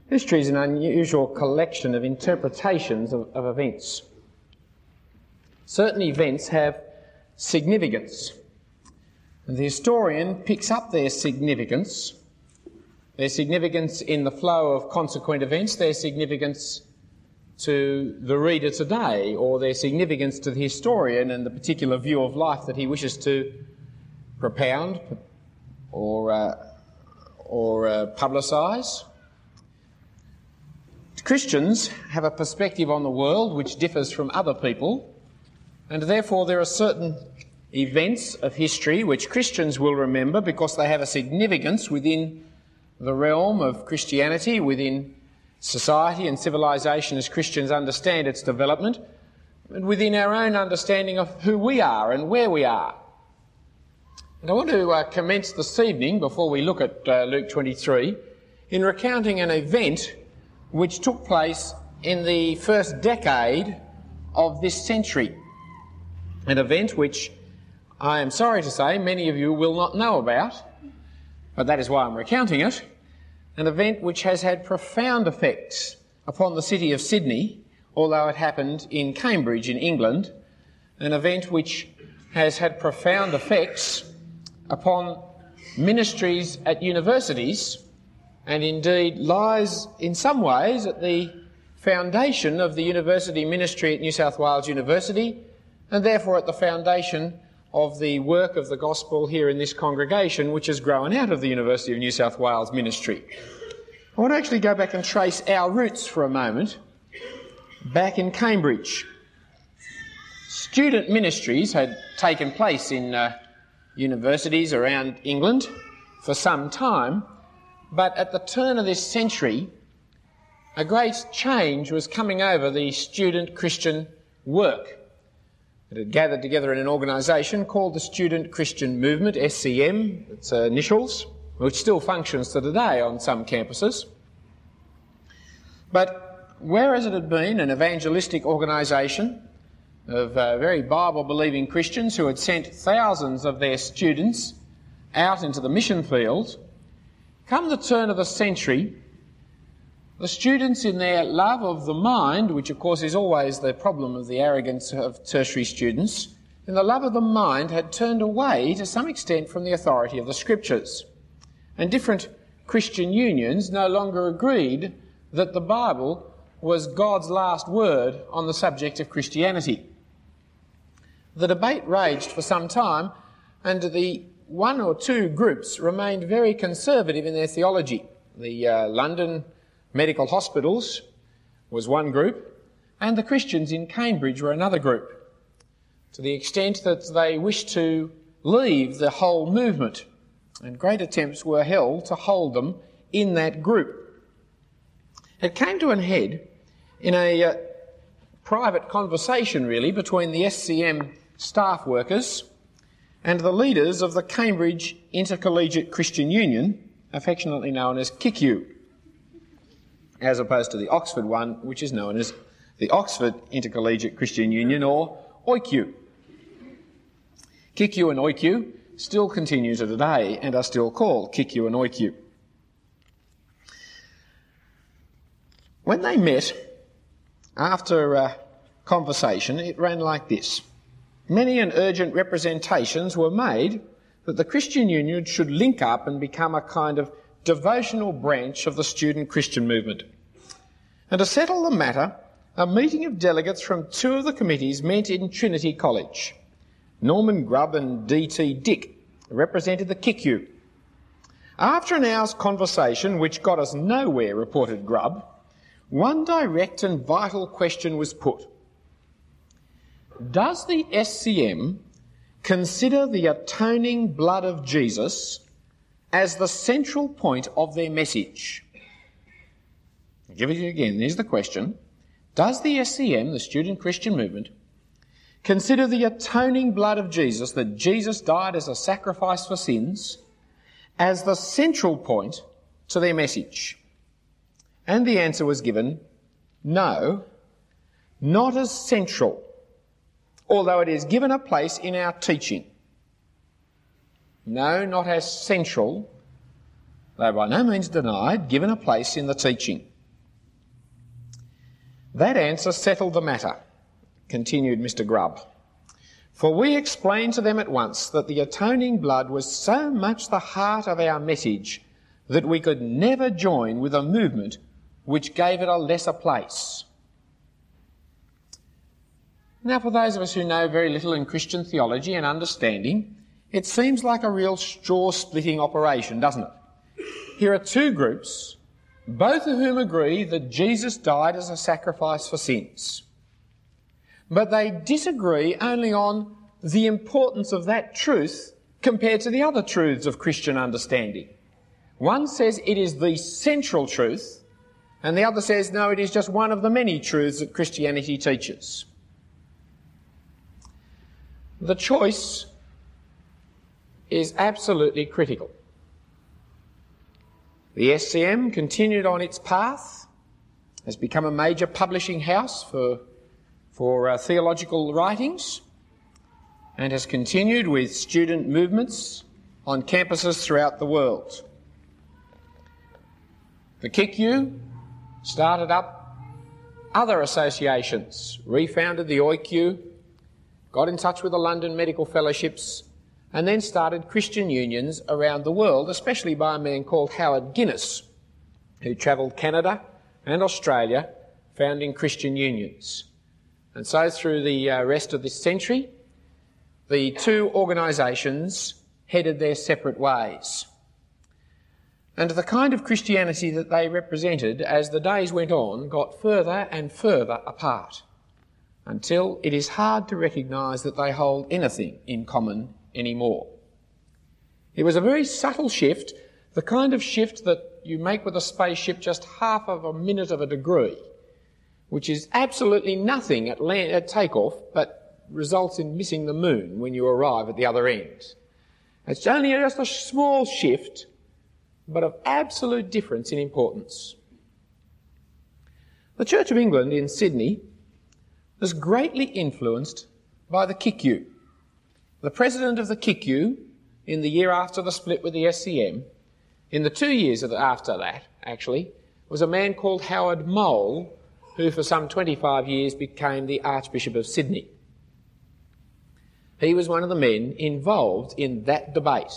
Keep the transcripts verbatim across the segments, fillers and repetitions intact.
History is an unusual collection of interpretations of, of events. Certain events have significance, and the historian picks up their significance, their significance in the flow of consequent events, their significance to the reader today, or their significance to the historian and the particular view of life that he wishes to propound or, uh, or uh, publicise. Christians have a perspective on the world which differs from other people, and therefore there are certain events of history which Christians will remember because they have a significance within the realm of Christianity, within society and civilization as Christians understand its development, and within our own understanding of who we are and where we are. And I want to uh, commence this evening, before we look at uh, Luke twenty-three, in recounting an event which took place in the first decade of this century. An event which I am sorry to say many of you will not know about, but that is why I'm recounting it. An event which has had profound effects upon the city of Sydney, although it happened in Cambridge in England. An event which has had profound effects upon ministries at universities, and indeed lies in some ways at the foundation of the university ministry at New South Wales University, and therefore at the foundation of the work of the gospel here in this congregation, which has grown out of the University of New South Wales ministry. I want to actually go back and trace our roots for a moment, back in Cambridge. Student ministries had taken place in uh, universities around England for some time, but at the turn of this century, a great change was coming over the student Christian work. It had gathered together in an organisation called the Student Christian Movement, S C M, its uh, initials, which still functions to today on some campuses. But whereas it had been an evangelistic organisation of uh, very Bible-believing Christians who had sent thousands of their students out into the mission field, come the turn of the century, the students in their love of the mind, which of course is always the problem of the arrogance of tertiary students, in the love of the mind had turned away to some extent from the authority of the Scriptures. And different Christian unions no longer agreed that the Bible was God's last word on the subject of Christianity. The debate raged for some time, and the one or two groups remained very conservative in their theology. The uh, London Medical Hospitals was one group, and the Christians in Cambridge were another group, to the extent that they wished to leave the whole movement, and great attempts were held to hold them in that group. It came to an head in a uh, private conversation, really, between the S C M staff workers and the leaders of the Cambridge Intercollegiate Christian Union, affectionately known as C I C U, as opposed to the Oxford one, which is known as the Oxford Intercollegiate Christian Union, or O I C U. C I C U and O I C U still continue to today and are still called C I C U and O I C U. When they met, after a conversation, it ran like this. Many and urgent representations were made that the Christian Union should link up and become a kind of devotional branch of the student Christian movement. And to settle the matter, a meeting of delegates from two of the committees met in Trinity College. Norman Grubb and D T Dick represented the C I C U. After an hour's conversation, which got us nowhere, reported Grubb, one direct and vital question was put. Does the S C M consider the atoning blood of Jesus as the central point of their message? I'll give it to you again. Here's the question. Does the S C M, the Student Christian Movement, consider the atoning blood of Jesus, that Jesus died as a sacrifice for sins, as the central point to their message? And the answer was given, no, not as central, although it is given a place in our teaching. No, not as central, though by no means denied, given a place in the teaching. That answer settled the matter, continued Mister Grubb, for we explained to them at once that the atoning blood was so much the heart of our message that we could never join with a movement which gave it a lesser place. Now, for those of us who know very little in Christian theology and understanding, it seems like a real straw-splitting operation, doesn't it? Here are two groups, both of whom agree that Jesus died as a sacrifice for sins. But they disagree only on the importance of that truth compared to the other truths of Christian understanding. One says it is the central truth, and the other says, no, it is just one of the many truths that Christianity teaches. The choice is absolutely critical. The S C M continued on its path, has become a major publishing house for, for uh, theological writings, and has continued with student movements on campuses throughout the world. The K I C U started up other associations, refounded the O I C U, got in touch with the London Medical Fellowships, and then started Christian unions around the world, especially by a man called Howard Guinness, who travelled Canada and Australia founding Christian unions. And so through the uh, rest of this century, the two organisations headed their separate ways. And the kind of Christianity that they represented as the days went on got further and further apart, until it is hard to recognise that they hold anything in common anymore. It was a very subtle shift, the kind of shift that you make with a spaceship just half of a minute of a degree, which is absolutely nothing at, land, at takeoff, but results in missing the moon when you arrive at the other end. It's only just a small shift, but of absolute difference in importance. The Church of England in Sydney was greatly influenced by the K I C U. The president of the K I C U, in the year after the split with the S C M, in the two years after that, actually, was a man called Howard Mole, who for some twenty-five years became the Archbishop of Sydney. He was one of the men involved in that debate.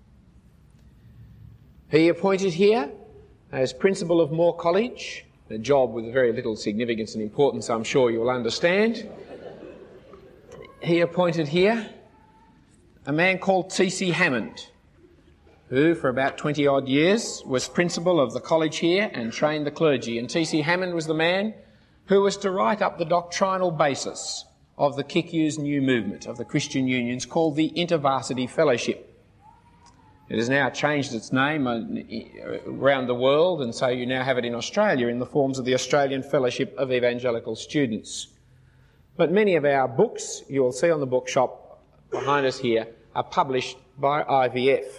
He appointed here as principal of Moore College, a job with very little significance and importance, I'm sure you'll understand. He appointed here a man called T C Hammond, who for about twenty odd years was principal of the college here and trained the clergy. And T C Hammond was the man who was to write up the doctrinal basis of the K I C U's new movement of the Christian unions called the InterVarsity Fellowship. It has now changed its name around the world, and so you now have it in Australia in the forms of the Australian Fellowship of Evangelical Students. But many of our books, you will see on the bookshop behind us here, are published by I V F.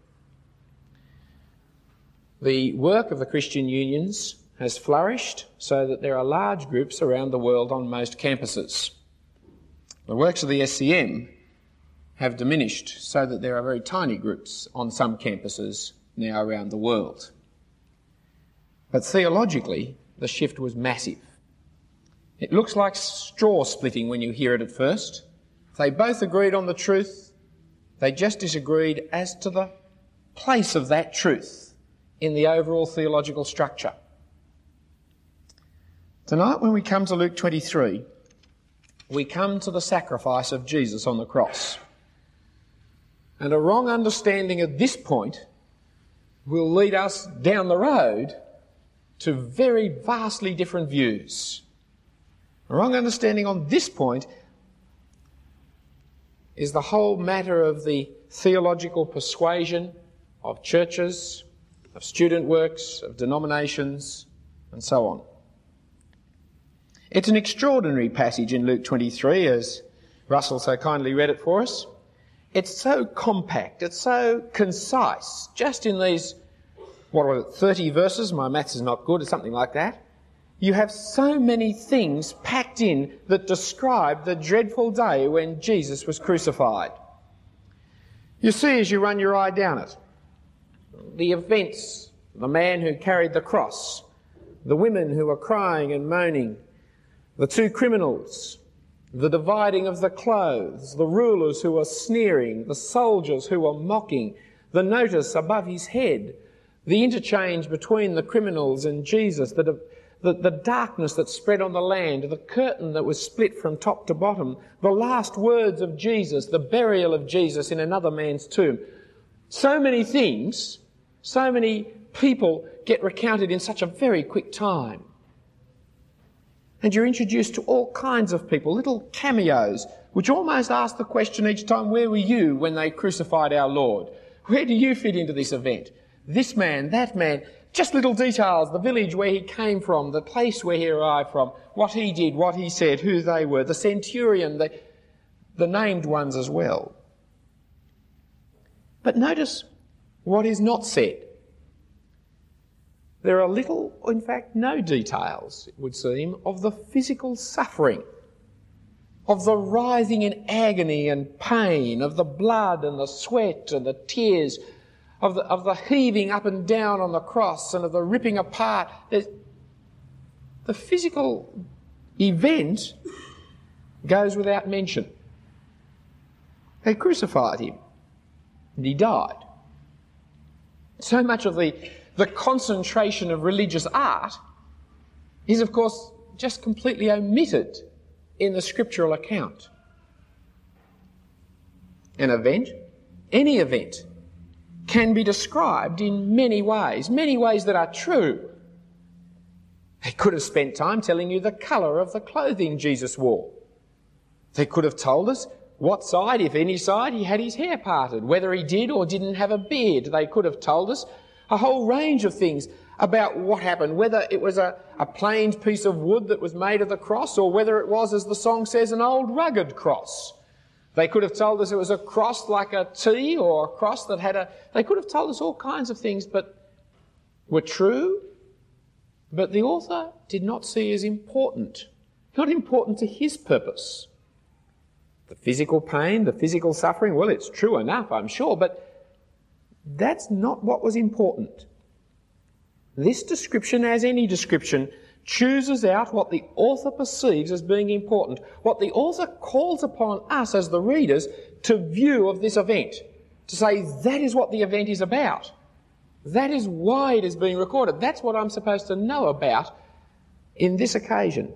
The work of the Christian unions has flourished so that there are large groups around the world on most campuses. The works of the S C M have diminished so that there are very tiny groups on some campuses now around the world. But theologically, the shift was massive. It looks like straw splitting when you hear it at first. They both agreed on the truth, they just disagreed as to the place of that truth in the overall theological structure. Tonight, when we come to Luke twenty-three, we come to the sacrifice of Jesus on the cross. And a wrong understanding at this point will lead us down the road to very vastly different views. A wrong understanding on this point is the whole matter of the theological persuasion of churches, of student works, of denominations, and so on. It's an extraordinary passage in Luke twenty-three, as Russell so kindly read it for us. It's so compact, it's so concise, just in these, what was it, thirty verses, my maths is not good, it's something like that. You have so many things packed in that describe the dreadful day when Jesus was crucified. You see as you run your eye down it, the events, the man who carried the cross, the women who were crying and moaning, The two criminals, the dividing of the clothes, the rulers who were sneering, the soldiers who were mocking, the notice above his head, the interchange between the criminals and Jesus, the, the, the darkness that spread on the land, the curtain that was split from top to bottom, the last words of Jesus, the burial of Jesus in another man's tomb. So many things, so many people get recounted in such a very quick time. And you're introduced to all kinds of people, little cameos, which almost ask the question each time, where were you when they crucified our Lord? Where do you fit into this event? This man, that man, just little details, the village where he came from, the place where he arrived from, what he did, what he said, who they were, the centurion, the, the named ones as well. But notice what is not said. There are little, or in fact no details, it would seem, of the physical suffering, of the writhing in agony and pain, of the blood and the sweat and the tears, of the, of the heaving up and down on the cross and of the ripping apart. There's, the physical event goes without mention. They crucified him and he died. So much of the The concentration of religious art is, of course, just completely omitted in the scriptural account. An event, any event, can be described in many ways, many ways that are true. They could have spent time telling you the colour of the clothing Jesus wore. They could have told us what side, if any side, he had his hair parted, whether he did or didn't have a beard. They could have told us a whole range of things about what happened, whether it was a, a planed piece of wood that was made of the cross or whether it was, as the song says, an old rugged cross. They could have told us it was a cross like a T or a cross that had a... They could have told us all kinds of things but were true, but the author did not see as important, not important to his purpose. The physical pain, the physical suffering, well, it's true enough, I'm sure, but that's not what was important. This description, as any description, chooses out what the author perceives as being important, what the author calls upon us as the readers to view of this event, to say that is what the event is about. That is why it is being recorded. That's what I'm supposed to know about in this occasion.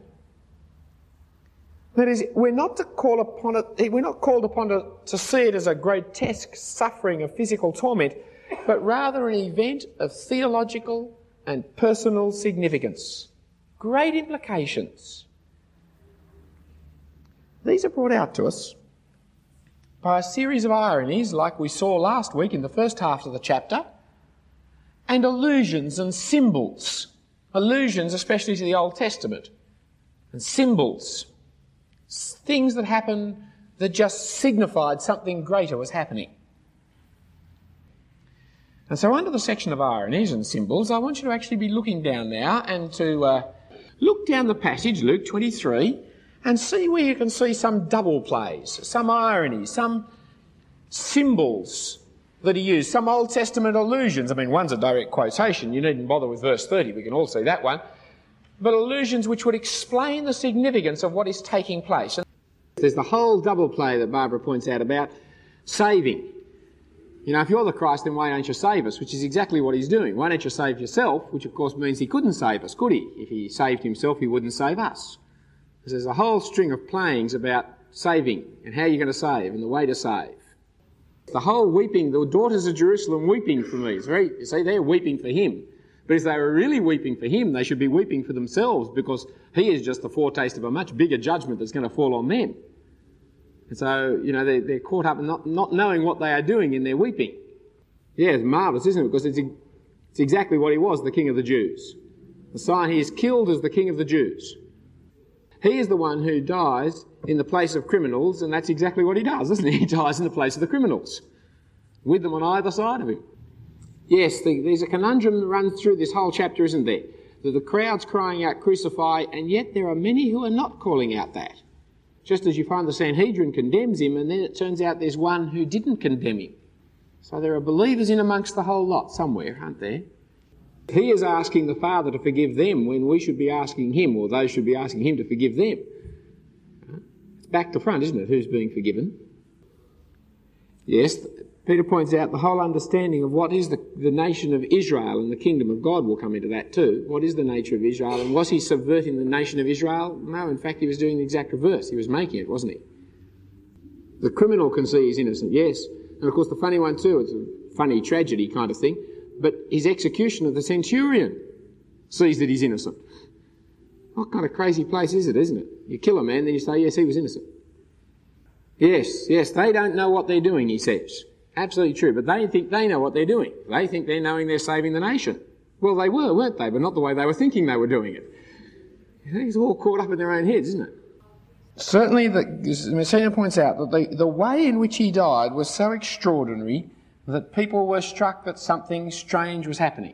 That is, we're not to call upon it, we're not called upon to, to see it as a grotesque suffering of physical torment, but rather an event of theological and personal significance. Great implications. These are brought out to us by a series of ironies, like we saw last week in the first half of the chapter, and allusions and symbols. Allusions especially to the Old Testament, and symbols. Things that happened that just signified something greater was happening. And so under the section of ironies and symbols, I want you to actually be looking down now and to uh, look down the passage, Luke twenty-three, and see where you can see some double plays, some ironies, some symbols that he used, some Old Testament allusions. I mean, one's a direct quotation. You needn't bother with verse thirty. We can all see that one. But allusions which would explain the significance of what is taking place. And there's the whole double play that Barbara points out about saving. You know, if you're the Christ, then why don't you save us? Which is exactly what he's doing. Why don't you save yourself? Which of course means he couldn't save us, could he? If he saved himself, he wouldn't save us. Because there's a whole string of playings about saving and how you're going to save and the way to save. The whole weeping, the daughters of Jerusalem weeping for me. It's very, you see, they're weeping for him. But if they were really weeping for him, they should be weeping for themselves, because he is just the foretaste of a much bigger judgment that's going to fall on them. And so, you know, they're, they're caught up in not, not knowing what they are doing in their weeping. Yeah, it's marvellous, isn't it? Because it's, it's exactly what he was, the King of the Jews. The sign, he is killed as the King of the Jews. He is the one who dies in the place of criminals, and that's exactly what he does, isn't he? He dies in the place of the criminals, with them on either side of him. Yes, the, there's a conundrum that runs through this whole chapter, isn't there? That the crowd's crying out, crucify, and yet there are many who are not calling out that. Just as you find the Sanhedrin condemns him, and then it turns out there's one who didn't condemn him. So there are believers in amongst the whole lot somewhere, aren't there? He is asking the Father to forgive them when we should be asking him, or they should be asking him to forgive them. It's back to front, isn't it? Who's being forgiven? Yes, Peter points out the whole understanding of what is the, the nation of Israel and the kingdom of God will come into that too. What is the nature of Israel? And was he subverting the nation of Israel? No, in fact, he was doing the exact reverse. He was making it, wasn't he? The criminal can see he's innocent, yes. And of course the funny one too, it's a funny tragedy kind of thing, but his execution of the centurion sees that he's innocent. What kind of crazy place is it, isn't it? You kill a man, then you say, yes, he was innocent. Yes, yes, they don't know what they're doing, he says. Absolutely true, but they think they know what they're doing. They think they're knowing they're saving the nation. Well, they were, weren't they? But not the way they were thinking they were doing it. It's all caught up in their own heads, isn't it? Certainly, the, Messina points out that the, the way in which he died was so extraordinary that people were struck that something strange was happening.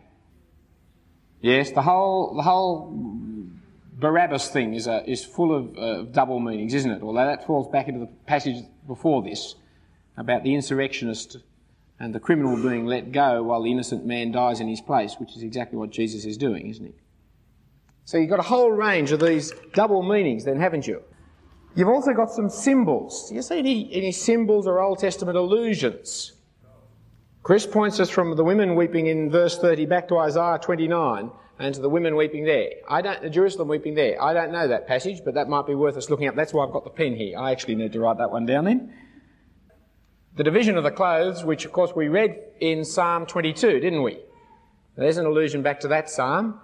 Yes, the whole the whole Barabbas thing is a, is full of uh, double meanings, isn't it? Although that falls back into the passage before this about the insurrectionist and the criminal being let go while the innocent man dies in his place, which is exactly what Jesus is doing, isn't he? So you've got a whole range of these double meanings then, haven't you? You've also got some symbols. Do you see any, any symbols or Old Testament allusions? Chris points us from the women weeping in verse thirty back to Isaiah twenty-nine and to the women weeping there. I don't, the Jerusalem weeping there. I don't know that passage, but that might be worth us looking up. That's why I've got the pen here. I actually need to write that one down then. The division of the clothes, which of course we read in Psalm twenty-two, didn't we? There's an allusion back to that psalm.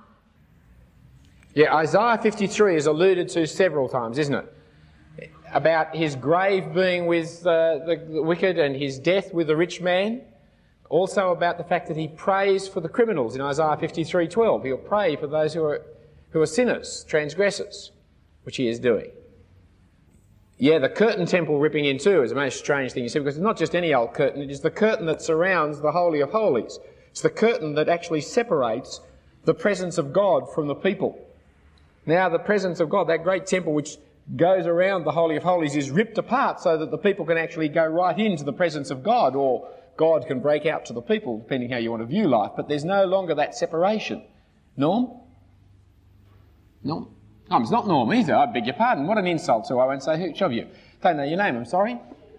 Yeah, Isaiah fifty-three is alluded to several times, isn't it? About his grave being with uh, the, the wicked and his death with the rich man. Also about the fact that he prays for the criminals in Isaiah fifty-three twelve. He'll pray for those who are, who are sinners, transgressors, which he is doing. Yeah, the curtain temple ripping in too is a most strange thing, you see, because it's not just any old curtain, it is the curtain that surrounds the Holy of Holies. It's the curtain that actually separates the presence of God from the people. Now the presence of God, that great temple which goes around the Holy of Holies, is ripped apart so that the people can actually go right into the presence of God, or God can break out to the people, depending how you want to view life. But there's no longer that separation. Norm? Norm? Oh, it's not Norm either, I beg your pardon. What an insult to, I won't say which of you. Don't know your name, I'm sorry.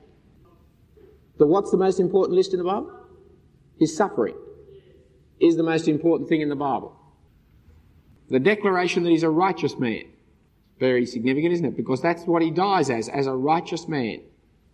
But what's the most important list in the Bible? His suffering is the most important thing in the Bible. The declaration that he's a righteous man. Very significant, isn't it? Because that's what he dies as, as a righteous man.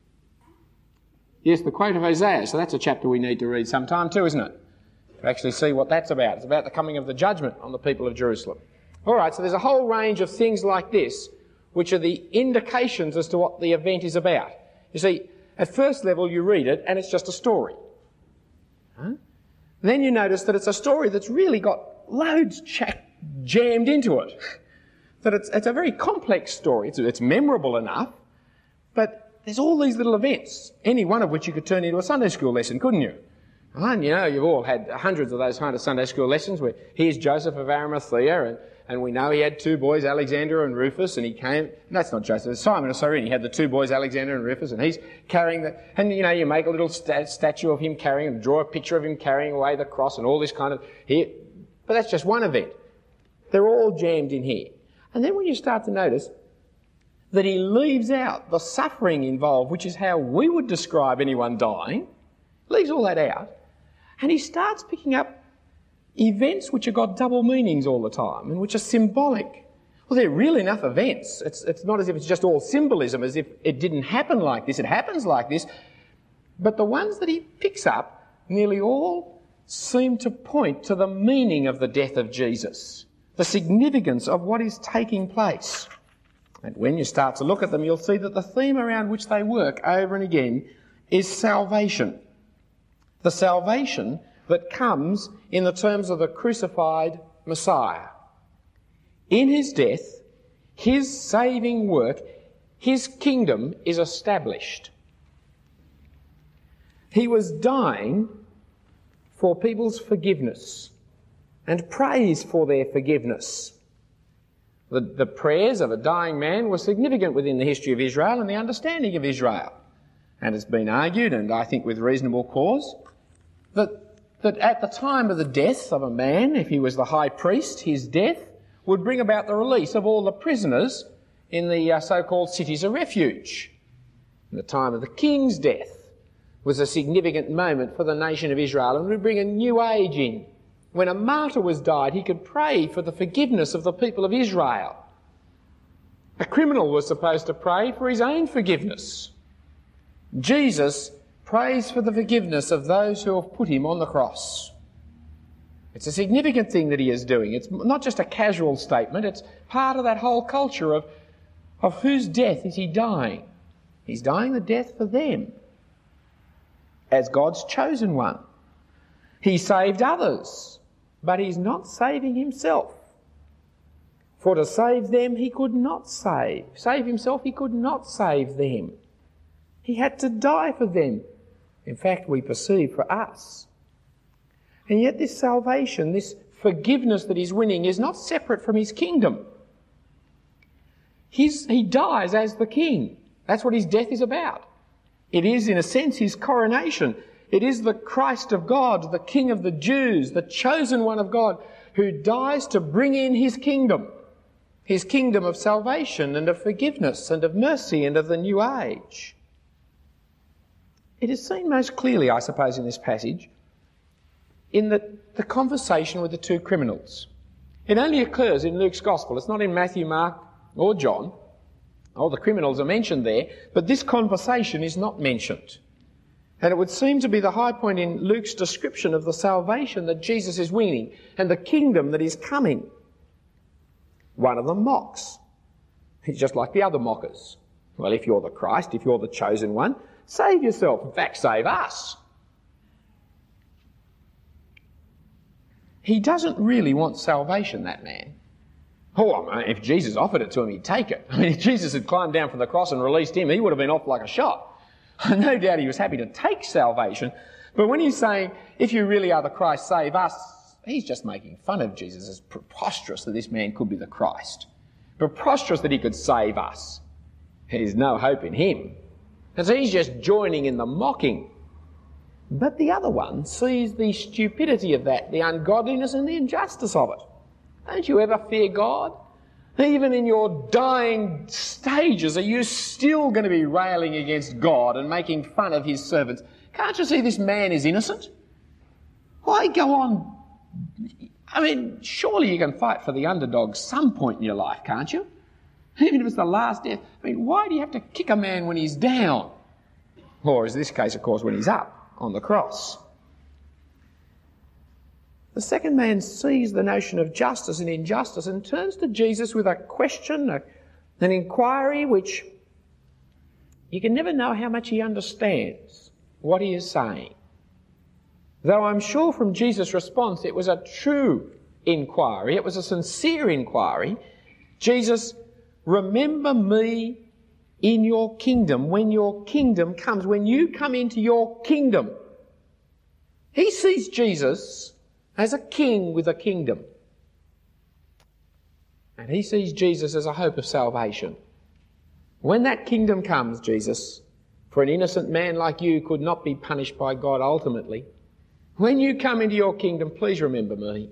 Yes, the quote of Hosea, so that's a chapter we need to read sometime too, isn't it? To actually see what that's about. It's about the coming of the judgment on the people of Jerusalem. All right, so there's a whole range of things like this which are the indications as to what the event is about. You see, at first level you read it and it's just a story. Huh? Then you notice that it's a story that's really got loads ch- jammed into it. That it's, it's a very complex story. It's, it's memorable enough, but there's all these little events, any one of which you could turn into a Sunday school lesson, couldn't you? And you know, you've all had hundreds of those kind of Sunday school lessons where here's Joseph of Arimathea, and, and we know he had two boys, Alexander and Rufus, and he came, no, that's not Joseph, it's Simon of Cyrene. He had the two boys, Alexander and Rufus, and he's carrying the, and you know, you make a little st- statue of him carrying, and draw a picture of him carrying away the cross and all this kind of, here, but that's just one event. They're all jammed in here. And then when you start to notice that he leaves out the suffering involved, which is how we would describe anyone dying, leaves all that out, and he starts picking up events which have got double meanings all the time and which are symbolic. Well, they're real enough events. It's, it's not as if it's just all symbolism, as if it didn't happen like this. It happens like this. But the ones that he picks up, nearly all seem to point to the meaning of the death of Jesus, the significance of what is taking place. And when you start to look at them, you'll see that the theme around which they work over and again is salvation. The salvation that comes in the terms of the crucified Messiah. In his death, his saving work, his kingdom is established. He was dying for people's forgiveness and praise for their forgiveness. The, the prayers of a dying man were significant within the history of Israel and the understanding of Israel. And it's been argued, and I think with reasonable cause, that that at the time of the death of a man, if he was the high priest, his death would bring about the release of all the prisoners in the uh, so-called cities of refuge. And the time of the king's death was a significant moment for the nation of Israel and would bring a new age in. When a martyr was died, he could pray for the forgiveness of the people of Israel. A criminal was supposed to pray for his own forgiveness. Jesus prays for the forgiveness of those who have put him on the cross. It's a significant thing that he is doing. It's not just a casual statement, it's part of that whole culture of, of whose death is he dying. He's dying the death for them, as God's chosen one. He saved others, but he's not saving himself. For to save them he could not save. Save himself, he could not save them. He had to die for them. In fact, we perceive for us. And yet this salvation, this forgiveness that he's winning is not separate from his kingdom. He's, he dies as the king. That's what his death is about. It is, in a sense, his coronation. It is the Christ of God, the King of the Jews, the chosen one of God, who dies to bring in his kingdom, his kingdom of salvation and of forgiveness and of mercy and of the new age. It is seen most clearly, I suppose, in this passage, in the, the conversation with the two criminals. It only occurs in Luke's Gospel. It's not in Matthew, Mark or John. Oh, the criminals are mentioned there, but this conversation is not mentioned. And it would seem to be the high point in Luke's description of the salvation that Jesus is winning and the kingdom that is coming. One of them mocks. He's just like the other mockers. Well, if you're the Christ, if you're the chosen one, save yourself. In fact, save us. He doesn't really want salvation, that man. Oh, I mean, if Jesus offered it to him, he'd take it. I mean, if Jesus had climbed down from the cross and released him, he would have been off like a shot. No doubt he was happy to take salvation. But when he's saying, if you really are the Christ, save us, he's just making fun of Jesus. It's preposterous that this man could be the Christ. Preposterous that he could save us. There's no hope in him. And so he's just joining in the mocking. But the other one sees the stupidity of that, the ungodliness and the injustice of it. Don't you ever fear God? Even in your dying stages, are you still going to be railing against God and making fun of his servants? Can't you see this man is innocent? Why go on? I mean, surely you can fight for the underdog some point in your life, can't you? Even if it's the last death. I mean, why do you have to kick a man when he's down? Or, as this case, of course, when he's up on the cross. The second man sees the notion of justice and injustice and turns to Jesus with a question, a, an inquiry which you can never know how much he understands what he is saying. Though I'm sure from Jesus' response it was a true inquiry, it was a sincere inquiry. Jesus, remember me in your kingdom, when your kingdom comes, when you come into your kingdom. He sees Jesus as a king with a kingdom. And he sees Jesus as a hope of salvation. When that kingdom comes, Jesus, for an innocent man like you could not be punished by God ultimately. When you come into your kingdom, please remember me.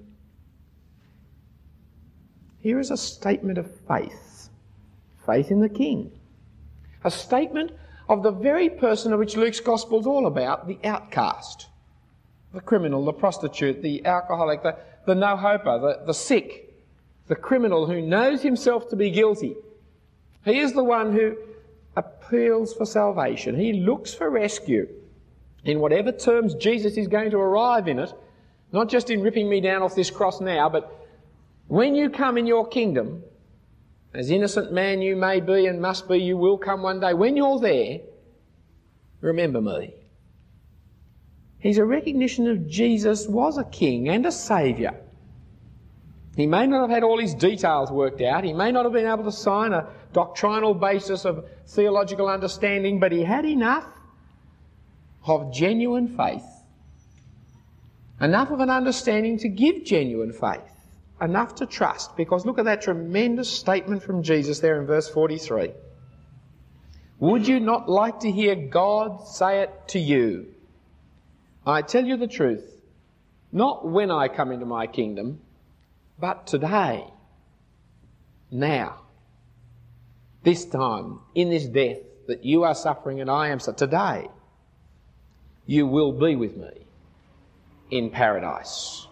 Here is a statement of faith. Faith in the King. A statement of the very person of which Luke's Gospel is all about, the outcast. The criminal, the prostitute, the alcoholic, the, the no-hoper, the, the sick, the criminal who knows himself to be guilty. He is the one who appeals for salvation. He looks for rescue in whatever terms Jesus is going to arrive in it, not just in ripping me down off this cross now, but when you come in your kingdom, as innocent man you may be and must be, you will come one day. When you're there, remember me. He's a recognition of Jesus was a king and a saviour. He may not have had all his details worked out. He may not have been able to sign a doctrinal basis of theological understanding, but he had enough of genuine faith. Enough of an understanding to give genuine faith. Enough to trust. Because look at that tremendous statement from Jesus there in verse forty-three. Would you not like to hear God say it to you? I tell you the truth, Not when I come into my kingdom, but today, now, this time, in this death that you are suffering and I am suffering, today, you will be with me in paradise.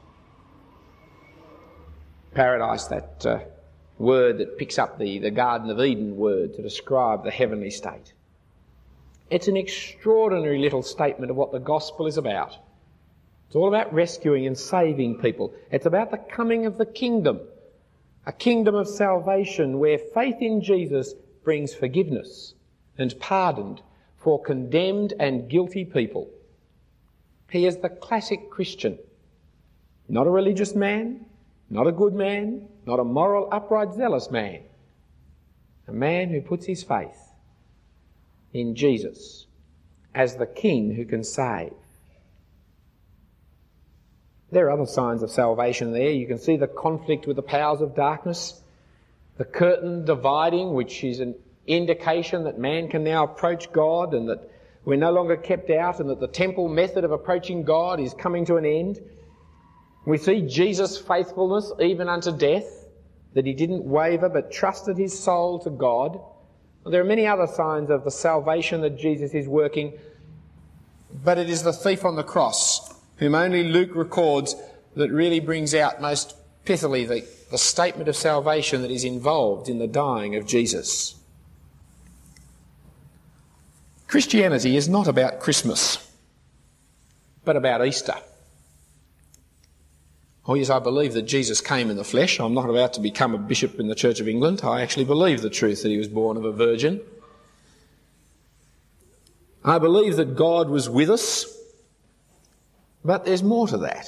Paradise, that uh, word that picks up the, the Garden of Eden word to describe the heavenly state. It's an extraordinary little statement of what the gospel is about. It's all about rescuing and saving people. It's about the coming of the kingdom, a kingdom of salvation where faith in Jesus brings forgiveness and pardon for condemned and guilty people. He is the classic Christian, not a religious man, not a good man, not a moral, upright, zealous man. A man who puts his faith in Jesus as the King who can save. There are other signs of salvation there. You can see the conflict with the powers of darkness, the curtain dividing, which is an indication that man can now approach God and that we're no longer kept out and that the temple method of approaching God is coming to an end. We see Jesus' faithfulness even unto death, that he didn't waver but trusted his soul to God. There are many other signs of the salvation that Jesus is working, but it is the thief on the cross, whom only Luke records, that really brings out most pithily the, the statement of salvation that is involved in the dying of Jesus. Christianity is not about Christmas, but about Easter. Oh yes, I believe that Jesus came in the flesh. I'm not about to become a bishop in the Church of England. I actually believe the truth that he was born of a virgin. I believe that God was with us, but there's more to that.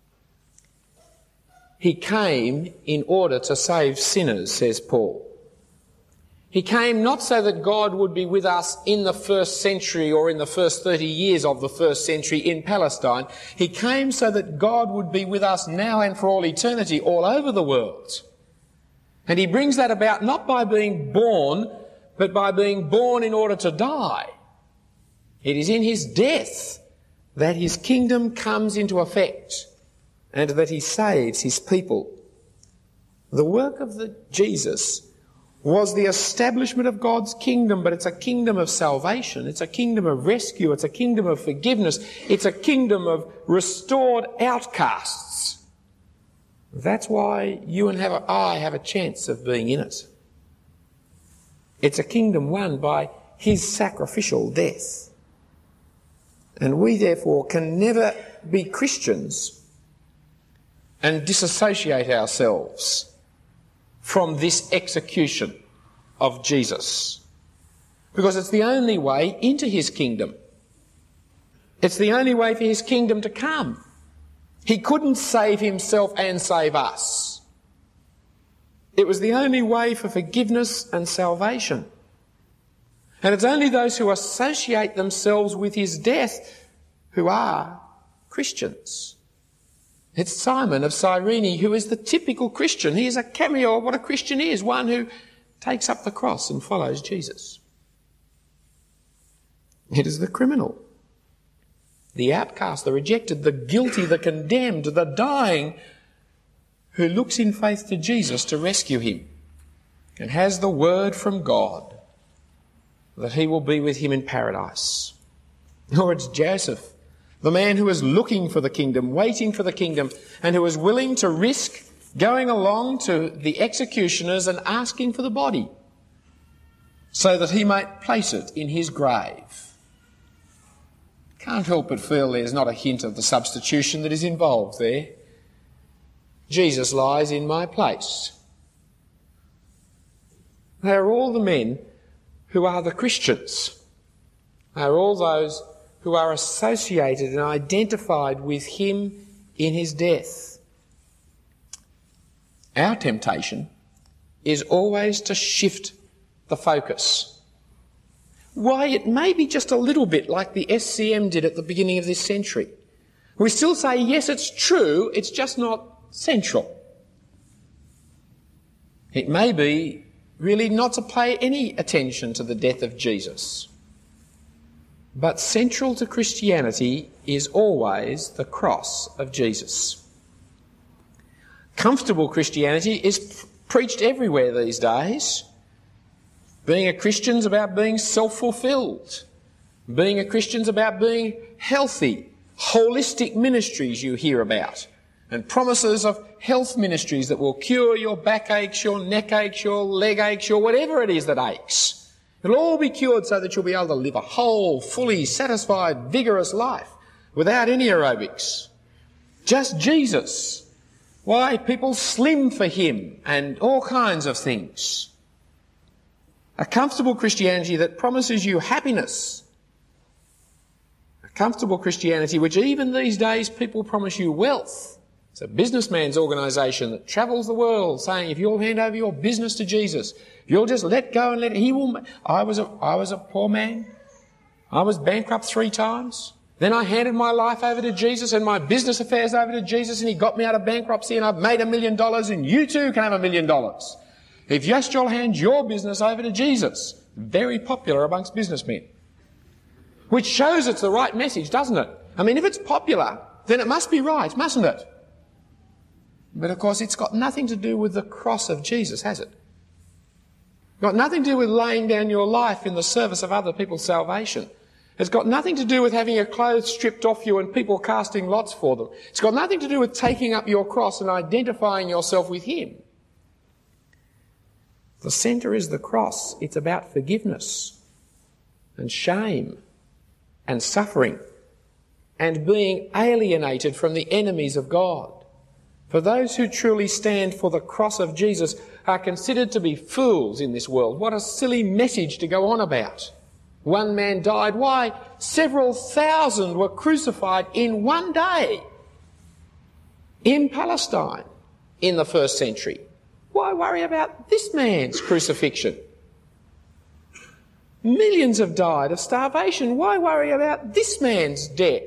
He came in order to save sinners, says Paul. He came not so that God would be with us in the first century or in the first thirty years of the first century in Palestine. He came so that God would be with us now and for all eternity all over the world. And he brings that about not by being born, but by being born in order to die. It is in his death that his kingdom comes into effect and that he saves his people. The work of the Jesus was the establishment of God's kingdom, but it's a kingdom of salvation, it's a kingdom of rescue, it's a kingdom of forgiveness, it's a kingdom of restored outcasts. That's why you and have a, I have a chance of being in it. It's a kingdom won by his sacrificial death. And we therefore can never be Christians and disassociate ourselves from this execution of Jesus, because it's the only way into his kingdom. It's the only way for his kingdom to come. He couldn't save himself and save us. It was the only way for forgiveness and salvation. And it's only those who associate themselves with his death who are Christians. It's Simon of Cyrene who is the typical Christian. He is a cameo of what a Christian is, one who takes up the cross and follows Jesus. It is the criminal, the outcast, the rejected, the guilty, the condemned, the dying, who looks in faith to Jesus to rescue him and has the word from God that he will be with him in paradise. Or it's Joseph, the man who is looking for the kingdom, waiting for the kingdom, and who is willing to risk going along to the executioners and asking for the body so that he might place it in his grave. Can't help but feel there's not a hint of the substitution that is involved there. Jesus lies in my place. They are all the men who are the Christians. They are all those who are associated and identified with him in his death. Our temptation is always to shift the focus. Why, it may be just a little bit like the S C M did at the beginning of this century. We still say, yes, it's true, it's just not central. It may be really not to pay any attention to the death of Jesus. But central to Christianity is always the cross of Jesus. Comfortable Christianity is p- preached everywhere these days. Being a Christian's about being self-fulfilled. Being a Christian's about being healthy. Holistic ministries you hear about. And promises of health ministries that will cure your backaches, your neck aches, your leg aches, your whatever it is that aches. It'll all be cured so that you'll be able to live a whole, fully satisfied, vigorous life without any aerobics. Just Jesus. Why? People slim for him and all kinds of things. A comfortable Christianity that promises you happiness. A comfortable Christianity which even these days people promise you wealth. It's a businessman's organisation that travels the world saying if you'll hand over your business to Jesus, if you'll just let go and let he will... I was a, I was a poor man. I was bankrupt three times. Then I handed my life over to Jesus and my business affairs over to Jesus and he got me out of bankruptcy and I've made a million dollars and you too can have a million dollars. If just you'll hand your business over to Jesus. Very popular amongst businessmen. Which shows it's the right message, doesn't it? I mean, if it's popular, then it must be right, mustn't it? But of course it's got nothing to do with the cross of Jesus, has it? Got nothing to do with laying down your life in the service of other people's salvation. It's got nothing to do with having your clothes stripped off you and people casting lots for them. It's got nothing to do with taking up your cross and identifying yourself with him. The centre is the cross. It's about forgiveness and shame and suffering and being alienated from the enemies of God. For those who truly stand for the cross of Jesus are considered to be fools in this world. What a silly message to go on about. One man died. Why? Several thousand were crucified in one day in Palestine in the first century. Why worry about this man's crucifixion? Millions have died of starvation. Why worry about this man's death?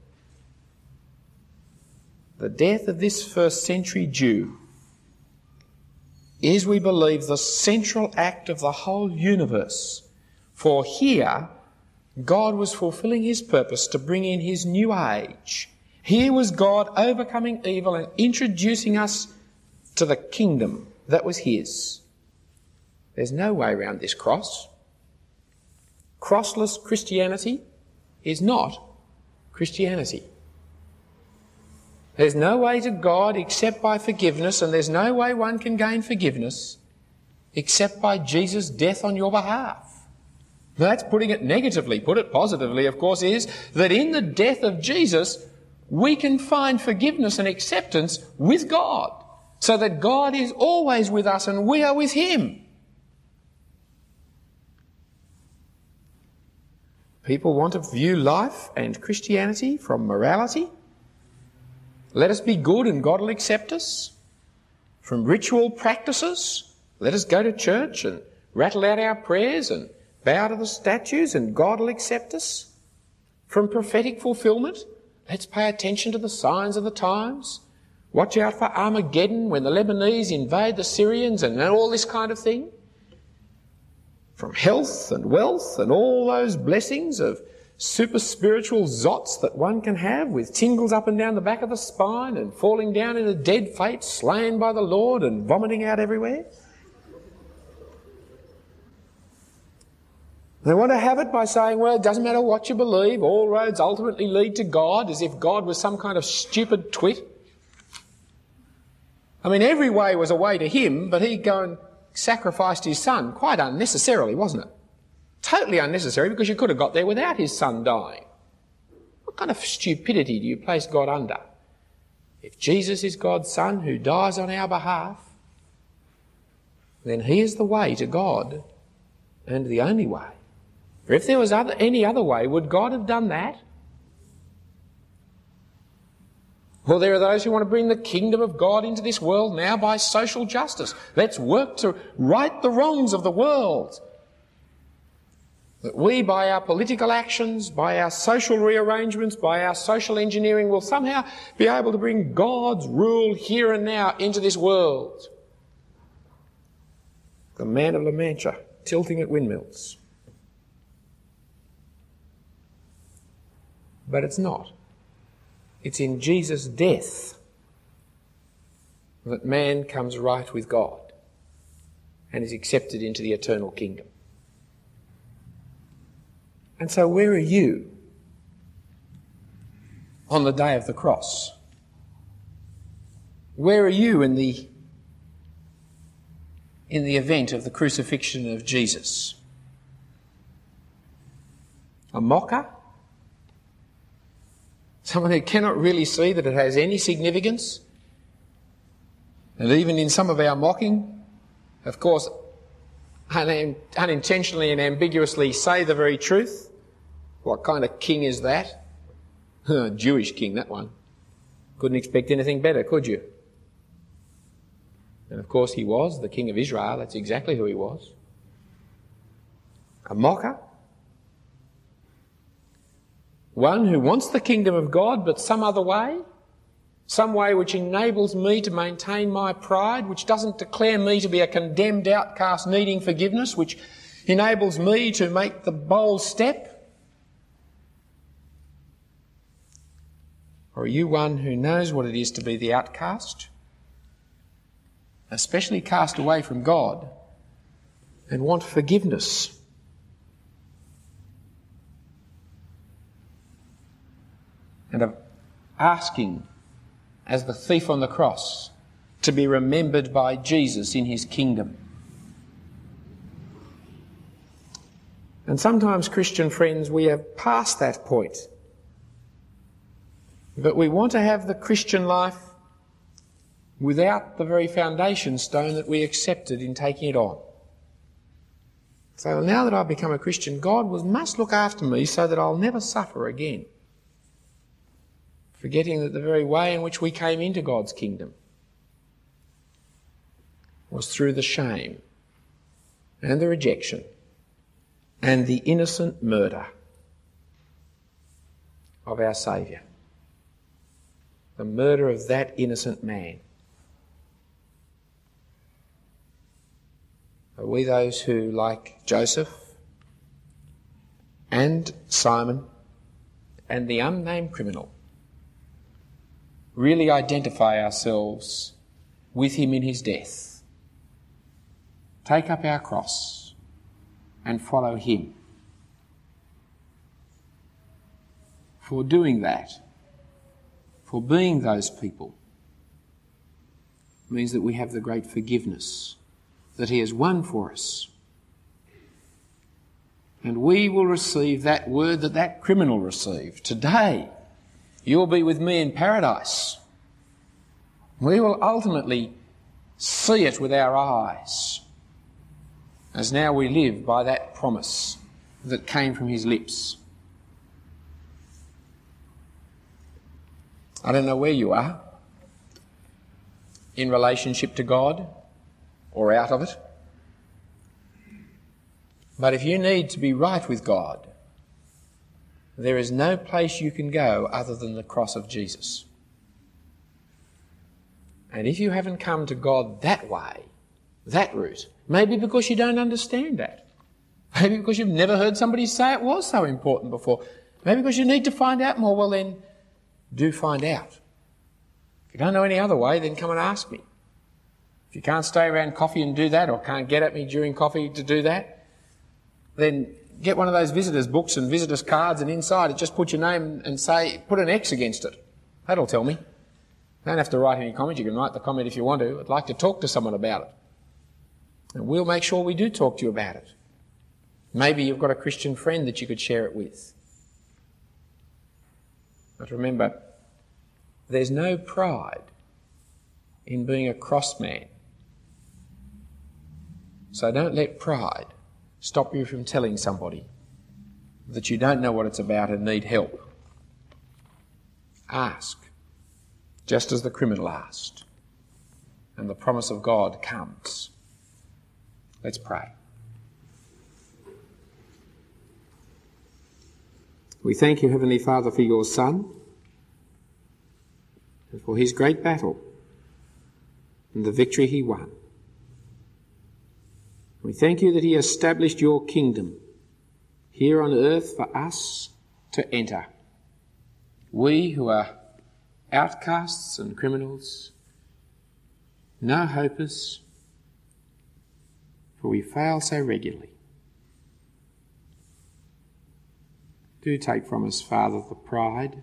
The death of this first century Jew is, we believe, the central act of the whole universe. For here, God was fulfilling his purpose to bring in his new age. Here was God overcoming evil and introducing us to the kingdom that was his. There's no way around this cross. Crossless Christianity is not Christianity. There's no way to God except by forgiveness, and there's no way one can gain forgiveness except by Jesus' death on your behalf. Now, that's putting it negatively. Put it positively, of course, is that in the death of Jesus, we can find forgiveness and acceptance with God, so that God is always with us and we are with him. People want to view life and Christianity from morality. Let us be good and God will accept us. From ritual practices, let us go to church and rattle out our prayers and bow to the statues and God will accept us. From prophetic fulfilment, let's pay attention to the signs of the times. Watch out for Armageddon when the Lebanese invade the Syrians and all this kind of thing. From health and wealth and all those blessings of super spiritual zots that one can have with tingles up and down the back of the spine and falling down in a dead faint, slain by the Lord and vomiting out everywhere. They want to have it by saying, well, it doesn't matter what you believe, all roads ultimately lead to God, as if God was some kind of stupid twit. I mean, every way was a way to him, but he'd go and sacrificed his son quite unnecessarily, wasn't it? Totally unnecessary, because you could have got there without his son dying. What kind of stupidity do you place God under? If Jesus is God's son who dies on our behalf, then he is the way to God and the only way. For if there was other, any other way, would God have done that? Well, there are those who want to bring the kingdom of God into this world now by social justice. Let's work to right the wrongs of the world. That we, by our political actions, by our social rearrangements, by our social engineering, will somehow be able to bring God's rule here and now into this world. The man of La Mancha tilting at windmills. But it's not. It's in Jesus' death that man comes right with God and is accepted into the eternal kingdom. And so where are you on the day of the cross? Where are you in the in the event of the crucifixion of Jesus? A mocker? Someone who cannot really see that it has any significance? And even in some of our mocking, of course, unintentionally and ambiguously say the very truth. What kind of king is that? Jewish king, that one. Couldn't expect anything better, could you? And of course he was the king of Israel. That's exactly who he was. A mocker. One who wants the kingdom of God, but some other way. Some way which enables me to maintain my pride, which doesn't declare me to be a condemned outcast needing forgiveness, which enables me to make the bold step. Or are you one who knows what it is to be the outcast, especially cast away from God, and want forgiveness? And of asking, as the thief on the cross, to be remembered by Jesus in his kingdom. And sometimes, Christian friends, we have passed that point. But we want to have the Christian life without the very foundation stone that we accepted in taking it on. So now that I've become a Christian, God must look after me so that I'll never suffer again. Forgetting that the very way in which we came into God's kingdom was through the shame and the rejection and the innocent murder of our Saviour. The murder of that innocent man. Are we those who, like Joseph and Simon and the unnamed criminal, really identify ourselves with him in his death, take up our cross and follow him? For doing that, for being those people, means that we have the great forgiveness that he has won for us. And we will receive that word that that criminal received. Today, you'll be with me in paradise. We will ultimately see it with our eyes, as now we live by that promise that came from his lips. I don't know where you are in relationship to God or out of it. But if you need to be right with God, there is no place you can go other than the cross of Jesus. And if you haven't come to God that way, that route, maybe because you don't understand that, maybe because you've never heard somebody say it was so important before, maybe because you need to find out more, well then, do find out. If you don't know any other way, then come and ask me. If you can't stay around coffee and do that, or can't get at me during coffee to do that, then get one of those visitors' books and visitors' cards, and inside it just put your name and say, put an X against it. That'll tell me. You don't have to write any comment. You can write the comment if you want to. I'd like to talk to someone about it. And we'll make sure we do talk to you about it. Maybe you've got a Christian friend that you could share it with. But remember, there's no pride in being a cross man. So don't let pride stop you from telling somebody that you don't know what it's about and need help. Ask, just as the criminal asked, and the promise of God comes. Let's pray. We thank you, Heavenly Father, for your Son and for his great battle and the victory he won. We thank you that he established your kingdom here on earth for us to enter We who are outcasts and criminals, no hopers, for we fail so regularly. Do take from us, Father, the pride,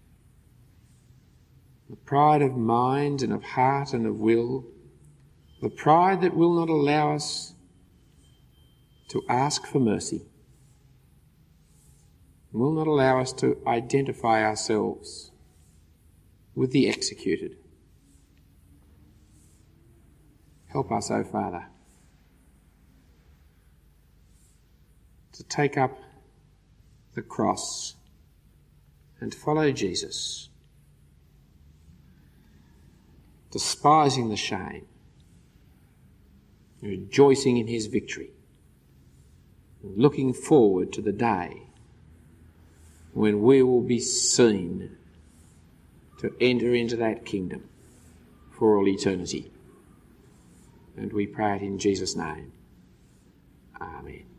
the pride of mind and of heart and of will, the pride that will not allow us to ask for mercy, will not allow us to identify ourselves with the executed. Help us, O Father, to take up the cross and follow Jesus, despising the shame, rejoicing in his victory, and looking forward to the day when we will be seen to enter into that kingdom for all eternity. And we pray it in Jesus' name. Amen.